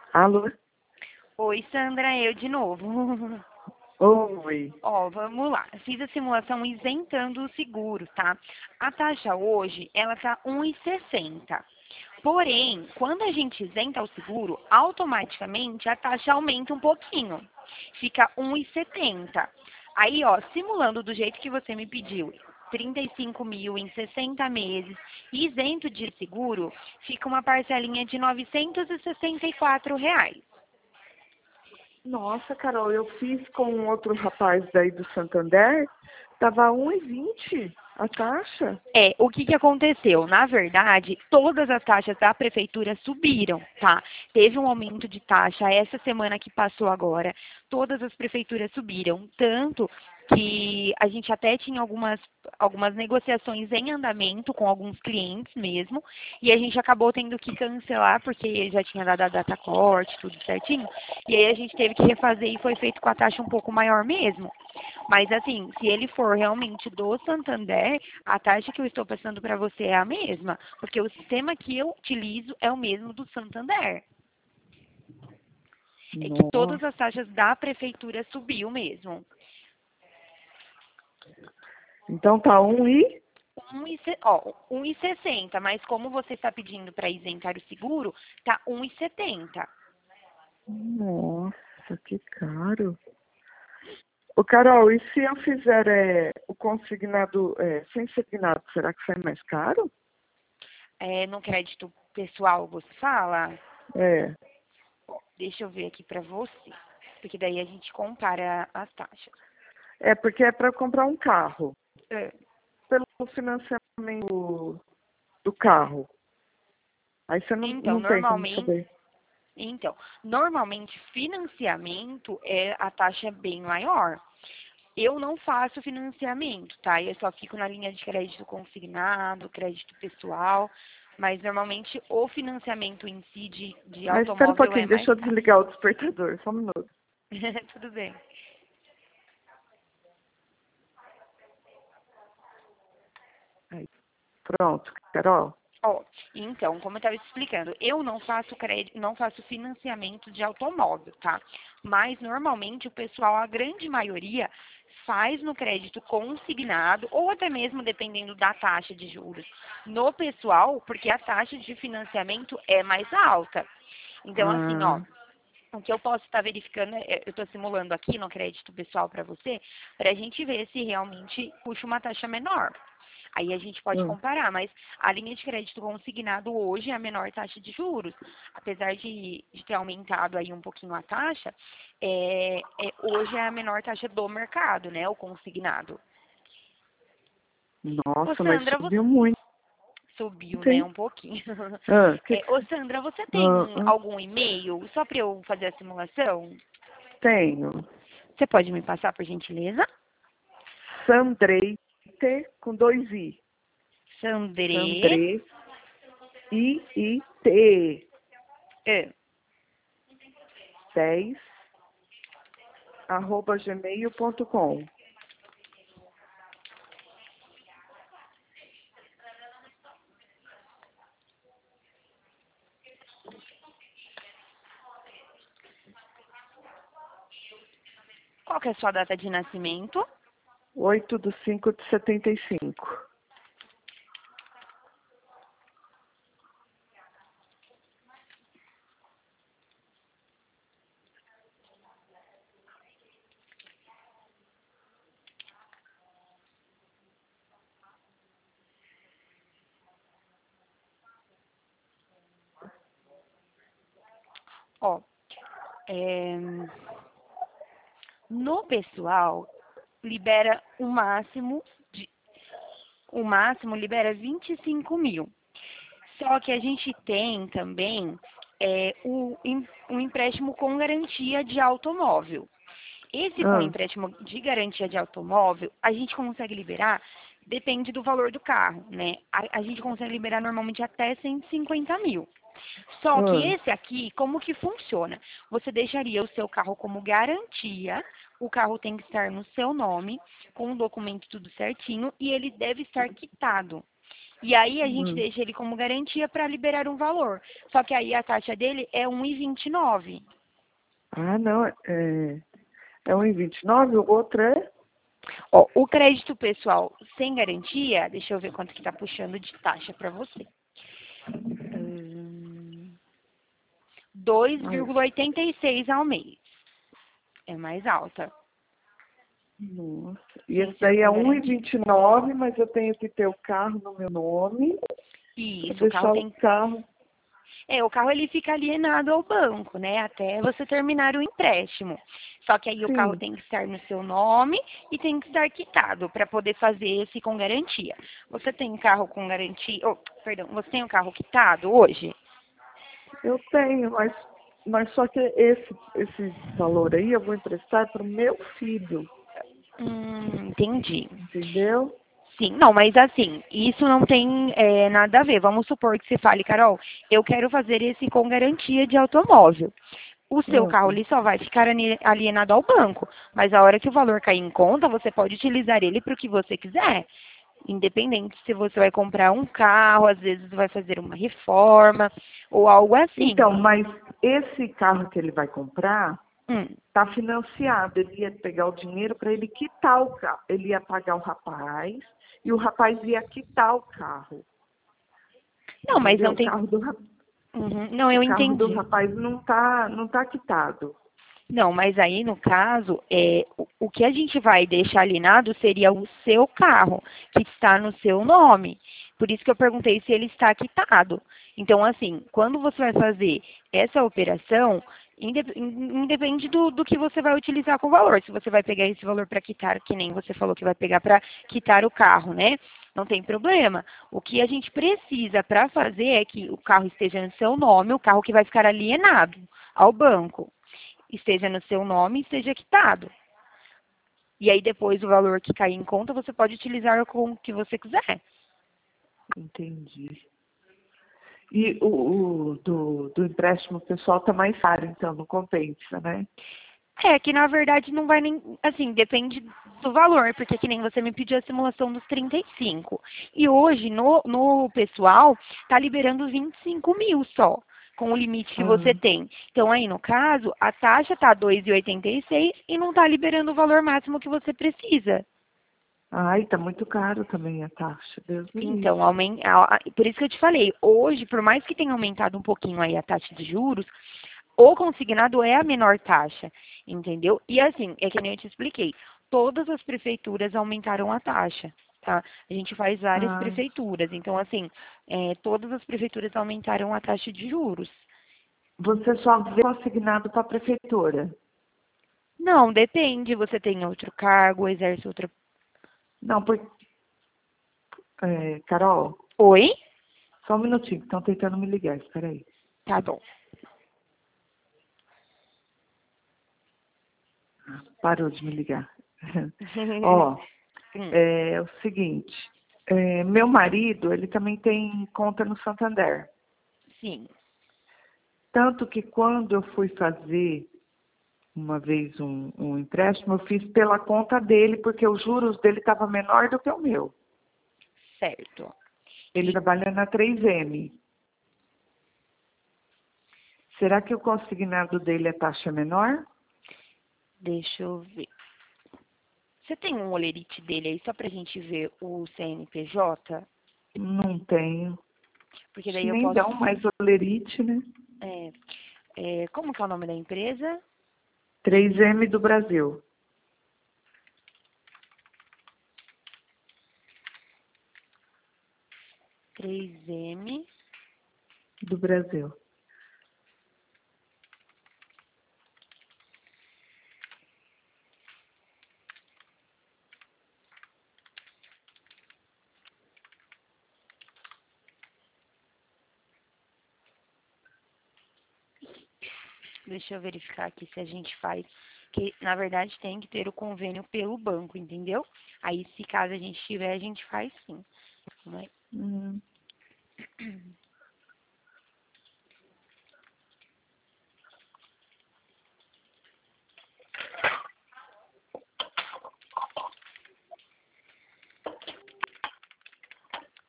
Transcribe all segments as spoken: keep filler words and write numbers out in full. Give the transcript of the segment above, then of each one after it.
Alô? Oi, Sandra, eu de novo. Oi. Ó, vamos lá. Fiz a simulação isentando o seguro, tá? A taxa hoje, ela tá um e sessenta. Porém, quando a gente isenta o seguro, automaticamente a taxa aumenta um pouquinho. Fica um e setenta. Aí, ó, simulando do jeito que você me pediu, trinta e cinco mil em sessenta meses, isento de seguro, fica uma parcelinha de novecentos e sessenta e quatro reais. Nossa, Carol, eu fiz com um outro rapaz daí do Santander, tava um e vinte a taxa. É, o que que aconteceu? Na verdade, todas as taxas da prefeitura subiram, tá? Teve um aumento de taxa essa semana que passou agora. Todas as prefeituras subiram, tanto que a gente até tinha algumas, algumas negociações em andamento com alguns clientes mesmo, e a gente acabou tendo que cancelar porque já tinha dado a data corte, tudo certinho, e aí a gente teve que refazer e foi feito com a taxa um pouco maior mesmo. Mas assim, se ele for realmente do Santander, a taxa que eu estou passando para você é a mesma, porque o sistema que eu utilizo é o mesmo do Santander. É que todas Nossa. as taxas da prefeitura subiu mesmo. Então tá um e... Um e, se- ó, um e sessenta, mas como você está pedindo para isentar o seguro, tá um e setenta. Nossa, que caro. Ô, Carol, e se eu fizer é, o consignado é, sem consignado, será que sai mais caro? É, no crédito pessoal você fala? É. Deixa eu ver aqui para você, porque daí a gente compara as taxas. É porque é para comprar um carro. É. Pelo financiamento do carro. Aí você não, Então, não tem como normalmente saber. Então, normalmente financiamento é a taxa é bem maior. Eu não faço financiamento, tá? Eu só fico na linha de crédito consignado, crédito pessoal, mas normalmente o financiamento em si de, de Mas espera um automóvel é pouquinho, mais deixa eu caro. desligar o despertador, só um minuto. Tudo bem. Aí, pronto, Carol. Ó, então, como eu estava explicando, eu não faço crédito, não faço financiamento de automóvel, tá? Mas normalmente o pessoal, a grande maioria, faz no crédito consignado ou até mesmo dependendo da taxa de juros no pessoal, porque a taxa de financiamento é mais alta. Então, assim, ó, Ah, o que eu posso estar verificando, é- eu estou simulando aqui no crédito pessoal para você, para a gente ver se realmente puxa uma taxa menor. Aí a gente pode hum. comparar, mas a linha de crédito consignado hoje é a menor taxa de juros. Apesar de, de ter aumentado aí um pouquinho a taxa, é, é- hoje é a menor taxa do mercado, né? O consignado. Ô, Nossa, mas Sandra, você subiu muito, subiu, né? hein? Um pouquinho. Ah, que É, que... ô, Sandra, você tem Ah, ah, algum e-mail só para eu fazer a simulação? tenho. Você pode me passar, por gentileza? Sandreite com dois i. Sandre. Sandre, I, I, T, É. dez, arroba gmail ponto com. Qual que é a sua data de nascimento? oito de cinco de setenta e cinco. Ó, é, no pessoal, libera o máximo, de, o máximo libera vinte e cinco mil. Só que a gente tem também é, o, em- um empréstimo com garantia de automóvel. Esse com Ah, empréstimo de garantia de automóvel, a gente consegue liberar, depende do valor do carro, né? A, a gente consegue liberar normalmente até cento e cinquenta mil. Só que ah, esse aqui, como que funciona? Você deixaria o seu carro como garantia, o carro tem que estar no seu nome, com o documento tudo certinho, e ele deve estar quitado. E aí a gente Hum. deixa ele como garantia para liberar um valor. Só que aí a taxa dele é um e vinte e nove. Ah, não, é, é um e vinte e nove, o outro é? Ó, o crédito pessoal sem garantia, deixa eu ver quanto que tá puxando de taxa para você. Hum, Ai, dois vírgula oitenta e seis ao mês. É mais alta. nossa. E Sem esse ser daí é com um e garantia. vinte e nove, mas eu tenho que ter o carro no meu nome, E para isso, o carro deixar o tem. carro. É, o carro ele fica alienado ao banco, né? Até você terminar o empréstimo. Só que aí o carro Sim, tem que estar no seu nome e tem que estar quitado para poder fazer esse com garantia. Você tem carro com garantia. Oh, perdão, você tem um carro quitado hoje? eu tenho, mas, mas só que esse, esse valor aí eu vou emprestar para o meu filho, Hum, entendi. entendeu? Sim, não, mas assim, isso não tem é, nada a ver. Vamos supor que você fale, Carol, eu quero fazer esse com garantia de automóvel. O seu carro Ah, ele só vai ficar ani- alienado ao banco, mas a hora que o valor cair em conta, você pode utilizar ele para o que você quiser. Independente se você vai comprar um carro, às vezes vai fazer uma reforma ou algo assim. então, mas esse carro que ele vai comprar Hum. está financiado. Ele ia pegar o dinheiro para ele quitar o carro. Ele ia pagar o rapaz e o rapaz ia quitar o carro. Não, mas Entendeu? não O tem. carro do, ra- Uhum, não, o eu carro do entendi. rapaz não está não tá quitado. Não, mas aí no caso, é, o, o que a gente vai deixar alienado seria o seu carro, que está no seu nome. Por isso que eu perguntei se ele está quitado. Então, assim, quando você vai fazer essa operação, inde- in- independe do, do que você vai utilizar com o valor. Se você vai pegar esse valor para quitar, que nem você falou que vai pegar para quitar o carro, né? Não tem problema. O que a gente precisa para fazer é que o carro esteja no seu nome, o carro que vai ficar alienado ao banco esteja no seu nome e esteja quitado. E aí depois o valor que cair em conta, você pode utilizar com o que você quiser. Entendi. E o, o do, do empréstimo pessoal está mais caro, então não compensa, né? É que na verdade não vai nem, assim, depende do valor, porque que nem você me pediu a simulação dos trinta e cinco. E hoje no, no pessoal tá liberando vinte e cinco mil só, com o limite que você Ah, tem. Então aí no caso, a taxa tá dois vírgula oitenta e seis e não tá liberando o valor máximo que você precisa. ai, está muito caro também a taxa, Deus me Então, livre. aumen- a- a- por isso que eu te falei, hoje, por mais que tenha aumentado um pouquinho aí a taxa de juros, o consignado é a menor taxa, entendeu? E assim, é que nem eu te expliquei, todas as prefeituras aumentaram a taxa, tá? A gente faz várias Ah, prefeituras, então assim, é, todas as prefeituras aumentaram a taxa de juros. você só vê consignado para a prefeitura. Não, depende, você tem outro cargo, exerce outra... Não, por, é, Carol, Oi? só um minutinho, estão tentando me ligar, espera aí. Tá bom. Parou de me ligar. Ó, Hum, é, é o seguinte, é, meu marido, ele também tem conta no Santander. sim, Tanto que quando eu fui fazer uma vez um, um empréstimo, eu fiz pela conta dele, porque os juros dele estavam menor do que o meu. certo. Ele E trabalha na três M. Será que o consignado dele é taxa menor? deixa eu ver. Você tem um olerite dele aí só pra gente ver o C N P J? Não tenho. Porque Acho que daí eu nem posso. dão mais olerite, né? É, é, como que é o nome da empresa? três M do Brasil. três M. Do Brasil. Deixa eu verificar aqui se a gente faz. Que na verdade tem que ter o convênio pelo banco, entendeu? Aí, se caso a gente tiver, a gente faz sim. Calma aí. Hum.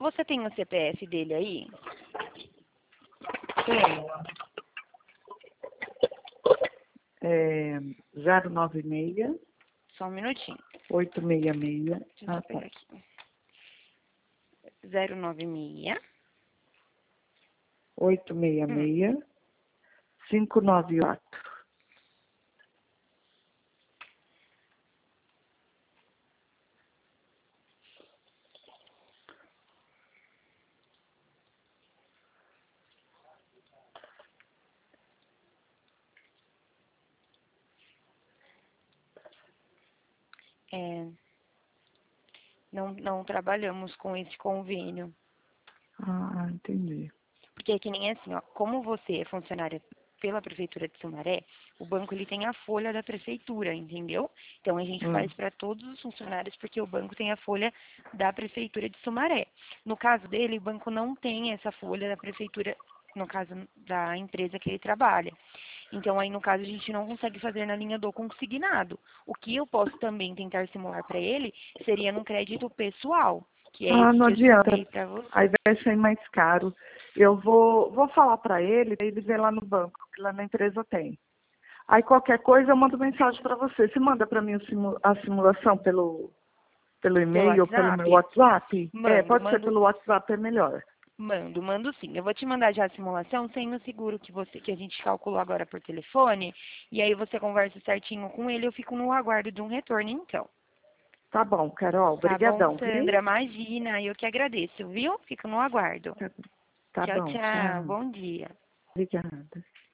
Você tem o C P F dele aí? Tenho. É, zero nove seis, Só um minutinho. oito seis seis. Deixa eu Ah, só pegar aqui. zero nove seis. oito seis Hum. seis, cinco nove quatro. É, não, não trabalhamos com esse convênio. Ah, entendi. Porque é que nem assim, ó, como você é funcionária pela Prefeitura de Sumaré, o banco ele tem a folha da Prefeitura, entendeu? Então a gente Hum. faz para todos os funcionários porque o banco tem a folha da Prefeitura de Sumaré. No caso dele, o banco não tem essa folha da Prefeitura, no caso da empresa que ele trabalha. Então aí no caso a gente não consegue fazer na linha do consignado. O que eu posso também tentar simular para ele seria no crédito pessoal, que é Ah, esse não que eu adianta. citei para você. Aí vai sair mais caro. Eu vou, vou falar para ele, ele vem lá no banco, que lá na empresa tem. Aí qualquer coisa eu mando mensagem para você. Você manda para mim o simu- a simulação pelo, pelo Pelo e-mail ou pelo meu WhatsApp? WhatsApp? É, Mando, pode ser mando, pelo WhatsApp, é melhor. mando, mando sim. Eu vou te mandar já a simulação sem o seguro que você que a gente calculou agora por telefone. E aí você conversa certinho com ele, eu fico no aguardo de um retorno então. Tá bom, Carol. Tá bom, Obrigadão, viu? Sandra? Imagina, eu que agradeço, viu? Fico no aguardo. Tá, tá Tchau, bom, tchau. tchau. Bom dia. Obrigada.